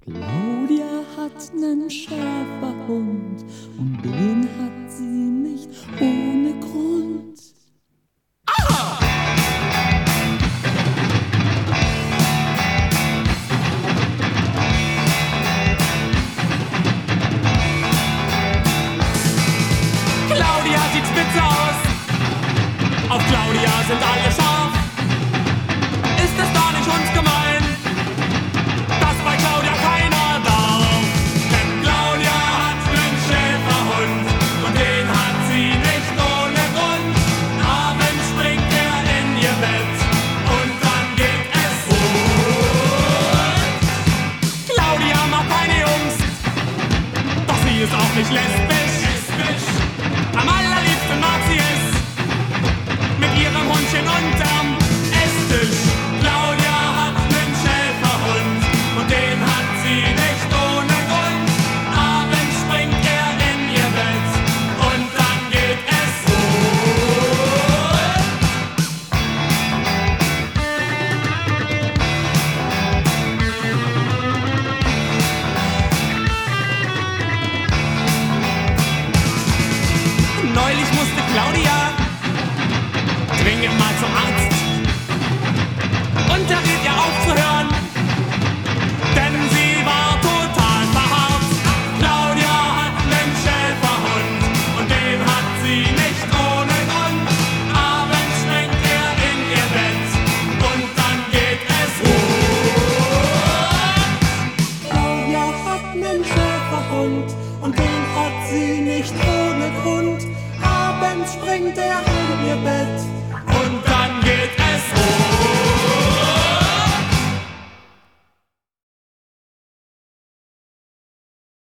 Claudia hat nen Schäferhund und den hat sie nicht ohne Grund. Aha! Claudia sieht spitze aus, auf Claudia sind alle scharf. Ist es da nicht uns gemein, dass bei Claudia keiner darf? Denn Claudia hat nen Schäferhund und den hat sie nicht ohne Grund. Abends springt er in ihr Bett und dann geht es rund. Claudia mag keine Jungs, doch sie ist auch nicht lesbisch. Am allerliebsten mag sie es mit ihrem Hundchen unterm Esstisch. Claudia hat nen Schäferhund und den hat sie nicht ohne Grund. Abends springt er in ihr Bett und dann geht es rund. Neulich musste Claudia dringend mal zum Arzt und da riet ihr aufzuhören, denn sie war total verharrt. Claudia hat nen Schäferhund und den hat sie nicht ohne Grund. Abends springt er in ihr Bett und dann geht es rund. Claudia hat nen Schäferhund und den hat sie nicht ohne Grund. Abends springt er in ihr Bett